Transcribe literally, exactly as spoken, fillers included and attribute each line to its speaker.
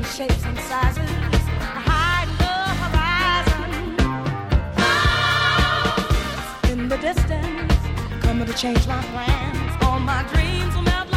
Speaker 1: shapes and sizes, hide the horizon. Clouds in the distance, coming to change my plans. All my dreams will melt